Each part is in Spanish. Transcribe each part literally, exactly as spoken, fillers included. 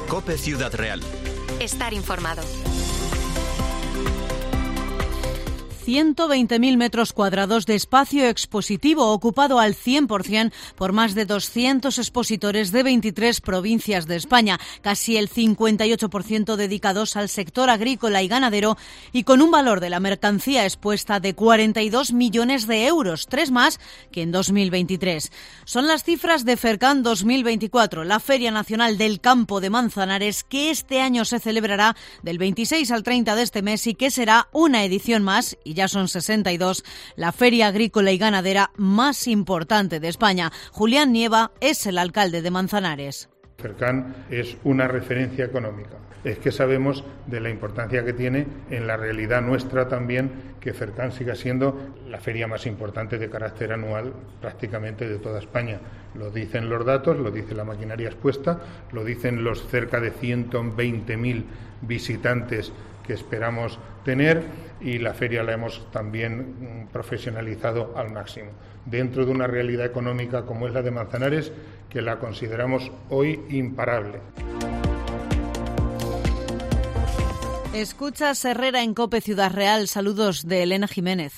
COPE Ciudad Real. Estar informado. ciento veinte mil metros cuadrados de espacio expositivo ocupado al cien por ciento por más de doscientos expositores de veintitrés provincias de España, casi el cincuenta y ocho por ciento dedicados al sector agrícola y ganadero y con un valor de la mercancía expuesta de cuarenta y dos millones de euros, tres más que en dos mil veintitrés. Son las cifras de FERCAN dos mil veinticuatro, la Feria Nacional del Campo de Manzanares, que este año se celebrará del veintiséis al treinta de este mes y que será una edición más, y ya son sesenta y dos, la feria agrícola y ganadera más importante de España. Julián Nieva es el alcalde de Manzanares. FERCAN es una referencia económica. Es que sabemos de la importancia que tiene en la realidad nuestra también que FERCAN siga siendo la feria más importante de carácter anual prácticamente de toda España. Lo dicen los datos, lo dice la maquinaria expuesta, lo dicen los cerca de ciento veinte mil visitantes que esperamos tener, y la feria la hemos también profesionalizado al máximo, dentro de una realidad económica como es la de Manzanares, que la consideramos hoy imparable. Escuchas Herrera en COPE Ciudad Real. Saludos de Elena Jiménez.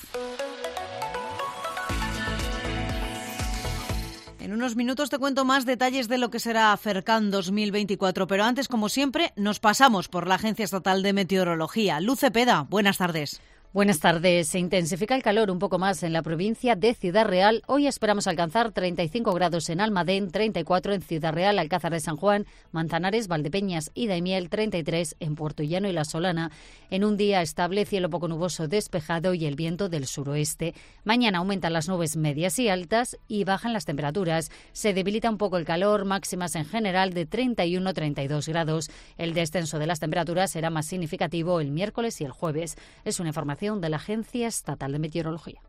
En unos minutos te cuento más detalles de lo que será FERCAN dos mil veinticuatro, pero antes, como siempre, nos pasamos por la Agencia Estatal de Meteorología. Luz Cepeda, buenas tardes. Buenas tardes. Se intensifica el calor un poco más en la provincia de Ciudad Real. Hoy esperamos alcanzar treinta y cinco grados en Almadén, treinta y cuatro en Ciudad Real, Alcázar de San Juan, Manzanares, Valdepeñas y Daimiel, treinta y tres en Puerto Llano y La Solana. En un día estable, cielo poco nuboso despejado y el viento del suroeste. Mañana aumentan las nubes medias y altas y bajan las temperaturas. Se debilita un poco el calor, máximas en general de treinta y uno a treinta y dos grados. El descenso de las temperaturas será más significativo el miércoles y el jueves. Es una información de la Agencia Estatal de Meteorología.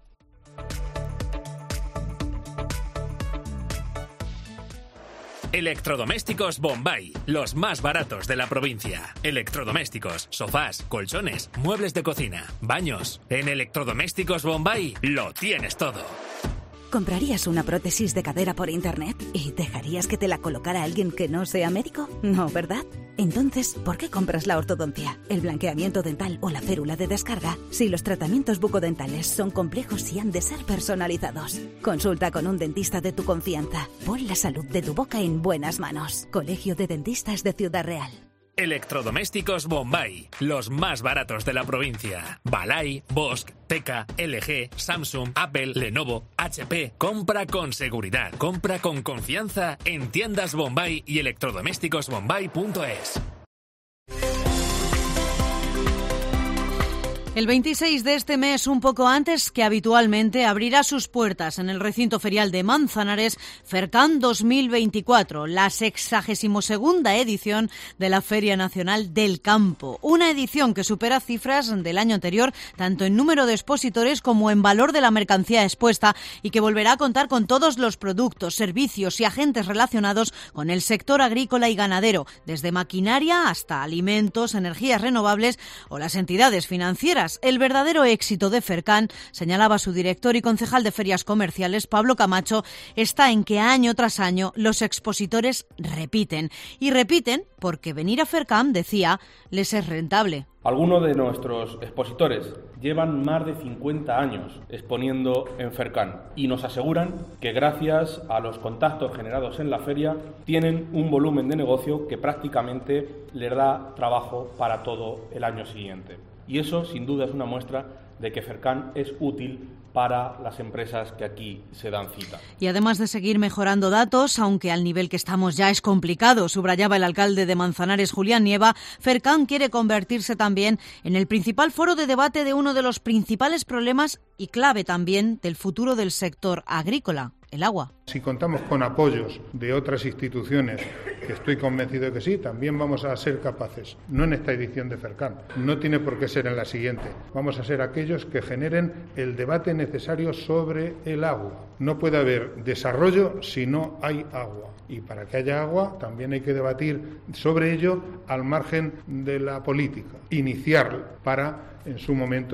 Electrodomésticos Bombay, los más baratos de la provincia. Electrodomésticos, sofás, colchones, muebles de cocina, baños. En Electrodomésticos Bombay lo tienes todo. ¿Comprarías una prótesis de cadera por internet y dejarías que te la colocara alguien que no sea médico? No, ¿verdad? Entonces, ¿por qué compras la ortodoncia, el blanqueamiento dental o la férula de descarga si los tratamientos bucodentales son complejos y han de ser personalizados? Consulta con un dentista de tu confianza. Pon la salud de tu boca en buenas manos. Colegio de Dentistas de Ciudad Real. Electrodomésticos Bombay, los más baratos de la provincia. Balay, Bosch, Teka, L G, Samsung, Apple, Lenovo, H P. Compra con seguridad, compra con confianza en tiendas Bombay y electrodomésticos bombay punto es. El veintiséis de este mes, un poco antes que habitualmente, abrirá sus puertas en el recinto ferial de Manzanares FERCAN dos mil veinticuatro, la sexagésima segunda edición de la Feria Nacional del Campo. Una edición que supera cifras del año anterior, tanto en número de expositores como en valor de la mercancía expuesta, y que volverá a contar con todos los productos, servicios y agentes relacionados con el sector agrícola y ganadero, desde maquinaria hasta alimentos, energías renovables o las entidades financieras. El verdadero éxito de FERCAN, señalaba su director y concejal de Ferias Comerciales, Pablo Camacho, está en que año tras año los expositores repiten. Y repiten porque venir a FERCAN, decía, les es rentable. Algunos de nuestros expositores llevan más de cincuenta años exponiendo en FERCAN y nos aseguran que gracias a los contactos generados en la feria tienen un volumen de negocio que prácticamente les da trabajo para todo el año siguiente. Y eso, sin duda, es una muestra de que FERCAN es útil para las empresas que aquí se dan cita. Y además de seguir mejorando datos, aunque al nivel que estamos ya es complicado, subrayaba el alcalde de Manzanares, Julián Nieva, FERCAN quiere convertirse también en el principal foro de debate de uno de los principales problemas y clave también del futuro del sector agrícola, el agua. Si contamos con apoyos de otras instituciones, que estoy convencido de que sí, también vamos a ser capaces, no en esta edición de FERCAN, no tiene por qué ser en la siguiente, vamos a ser aquellos que generen el debate necesario sobre el agua. No puede haber desarrollo si no hay agua, y para que haya agua también hay que debatir sobre ello al margen de la política, iniciar para, en su momento,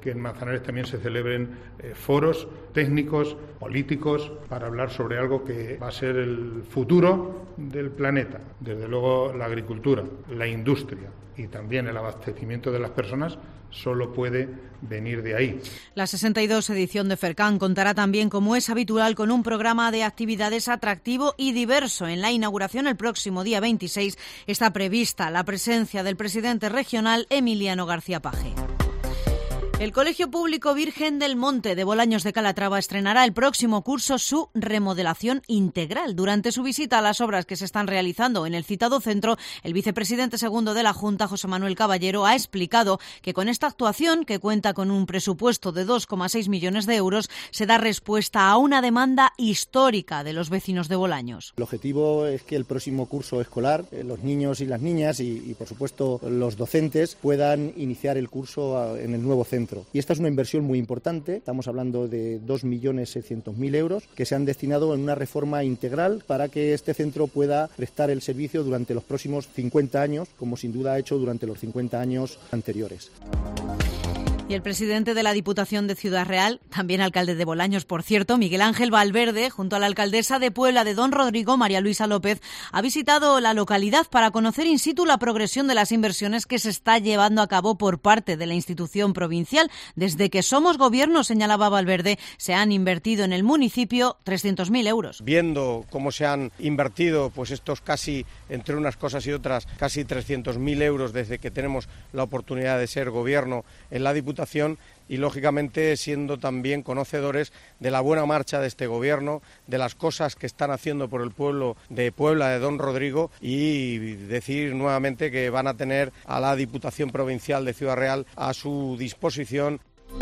que en Manzanares también se celebren eh, foros técnicos, políticos, para hablar sobre algo que va a ser el futuro del planeta. Desde luego la agricultura, la industria y también el abastecimiento de las personas solo puede venir de ahí. La sesenta y dos edición de FERCAN contará también, como es habitual, con un programa de actividades atractivo y diverso. En la inauguración, el próximo día veintiséis, está prevista la presencia del presidente regional Emiliano García Paje. El Colegio Público Virgen del Monte de Bolaños de Calatrava estrenará el próximo curso su remodelación integral. Durante su visita a las obras que se están realizando en el citado centro, el vicepresidente segundo de la Junta, José Manuel Caballero, ha explicado que con esta actuación, que cuenta con un presupuesto de dos coma seis millones de euros, se da respuesta a una demanda histórica de los vecinos de Bolaños. El objetivo es que el próximo curso escolar, eh, los niños y las niñas y, y, por supuesto, los docentes puedan iniciar el curso en el nuevo centro. Y esta es una inversión muy importante, estamos hablando de dos millones seiscientos mil euros que se han destinado en una reforma integral para que este centro pueda prestar el servicio durante los próximos cincuenta años, como sin duda ha hecho durante los cincuenta años anteriores. Y el presidente de la Diputación de Ciudad Real, también alcalde de Bolaños, por cierto, Miguel Ángel Valverde, junto a la alcaldesa de Puebla de Don Rodrigo, María Luisa López, ha visitado la localidad para conocer in situ la progresión de las inversiones que se está llevando a cabo por parte de la institución provincial. Desde que somos gobierno, señalaba Valverde, se han invertido en el municipio trescientos mil euros. Viendo cómo se han invertido pues estos casi, entre unas cosas y otras, casi trescientos mil euros desde que tenemos la oportunidad de ser gobierno en la Diputación, y lógicamente siendo también conocedores de la buena marcha de este gobierno, de las cosas que están haciendo por el pueblo de Puebla de Don Rodrigo, y decir nuevamente que van a tener a la Diputación Provincial de Ciudad Real a su disposición.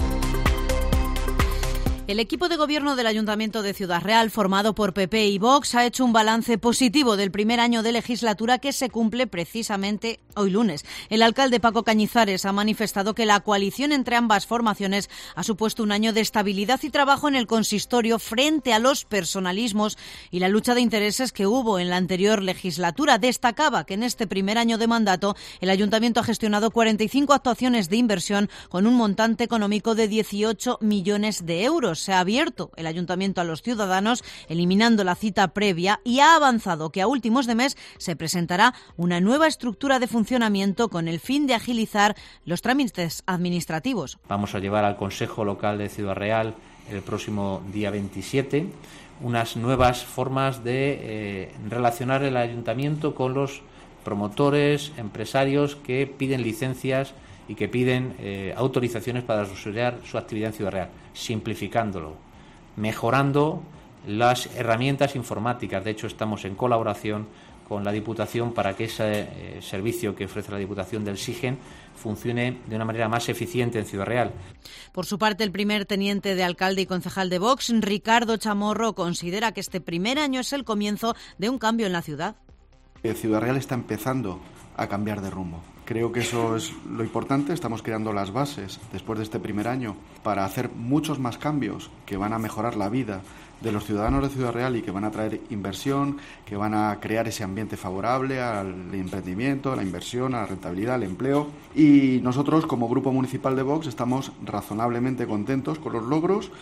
El equipo de gobierno del Ayuntamiento de Ciudad Real, formado por P P y Vox, ha hecho un balance positivo del primer año de legislatura que se cumple precisamente hoy lunes. El alcalde Paco Cañizares ha manifestado que la coalición entre ambas formaciones ha supuesto un año de estabilidad y trabajo en el consistorio frente a los personalismos y la lucha de intereses que hubo en la anterior legislatura. Destacaba que en este primer año de mandato el Ayuntamiento ha gestionado cuarenta y cinco actuaciones de inversión con un montante económico de dieciocho millones de euros. Se ha abierto el Ayuntamiento a los ciudadanos, eliminando la cita previa, y ha avanzado que a últimos de mes se presentará una nueva estructura de funcionamiento con el fin de agilizar los trámites administrativos. Vamos a llevar al Consejo Local de Ciudad Real el próximo día veintisiete unas nuevas formas de eh, relacionar el Ayuntamiento con los promotores, empresarios que piden licencias y que piden eh, autorizaciones para desarrollar su actividad en Ciudad Real, simplificándolo, mejorando las herramientas informáticas. De hecho, estamos en colaboración con la Diputación para que ese eh, servicio que ofrece la Diputación del SIGEN funcione de una manera más eficiente en Ciudad Real. Por su parte, el primer teniente de alcalde y concejal de Vox, Ricardo Chamorro, considera que este primer año es el comienzo de un cambio en la ciudad. Ciudad Real está empezando a cambiar de rumbo. Creo que eso es lo importante. Estamos creando las bases después de este primer año para hacer muchos más cambios que van a mejorar la vida de los ciudadanos de Ciudad Real y que van a traer inversión, que van a crear ese ambiente favorable al emprendimiento, a la inversión, a la rentabilidad, al empleo. Y nosotros, como Grupo Municipal de Vox, estamos razonablemente contentos con los logros.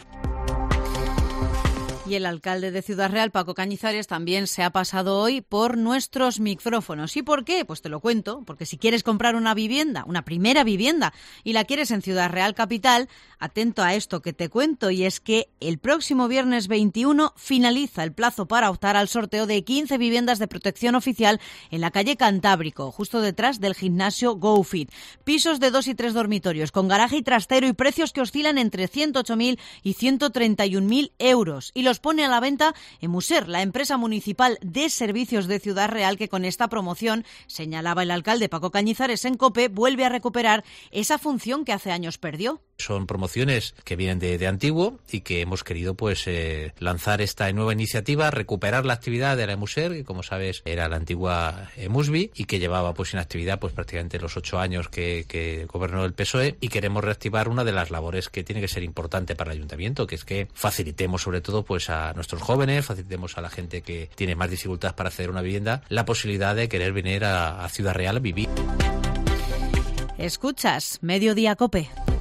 Y el alcalde de Ciudad Real, Paco Cañizares, también se ha pasado hoy por nuestros micrófonos. ¿Y por qué? Pues te lo cuento, porque si quieres comprar una vivienda, una primera vivienda, y la quieres en Ciudad Real Capital, atento a esto que te cuento, y es que el próximo viernes veintiuno finaliza el plazo para optar al sorteo de quince viviendas de protección oficial en la calle Cantábrico, justo detrás del gimnasio GoFit. Pisos de dos y tres dormitorios, con garaje y trastero, y precios que oscilan entre ciento ocho mil y ciento treinta y un mil euros. Y los pone a la venta Emuser, la empresa municipal de servicios de Ciudad Real, que con esta promoción, señalaba el alcalde Paco Cañizares en COPE, vuelve a recuperar esa función que hace años perdió. Son promociones que vienen de, de antiguo y que hemos querido pues eh, lanzar esta nueva iniciativa, recuperar la actividad de la Emuser, que como sabes era la antigua Emusbi y que llevaba pues sin actividad pues prácticamente los ocho años que, que gobernó el P S O E, y queremos reactivar una de las labores que tiene que ser importante para el Ayuntamiento, que es que facilitemos sobre todo pues a nuestros jóvenes, facilitemos a la gente que tiene más dificultades para acceder a una vivienda la posibilidad de querer venir a, a Ciudad Real a vivir. Escuchas Mediodía COPE.